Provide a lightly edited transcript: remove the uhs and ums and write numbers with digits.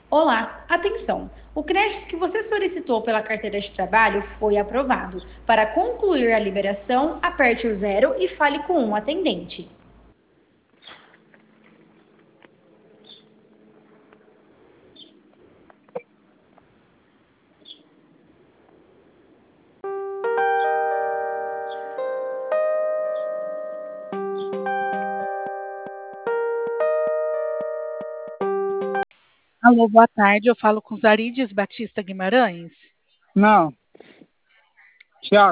Olá, atenção! O crédito que você solicitou pela carteira de trabalho foi aprovado. Para concluir a liberação, aperte o zero e fale com um atendente. Alô, boa tarde. Eu falo com Zarides Batista Guimarães. Não, Thiago.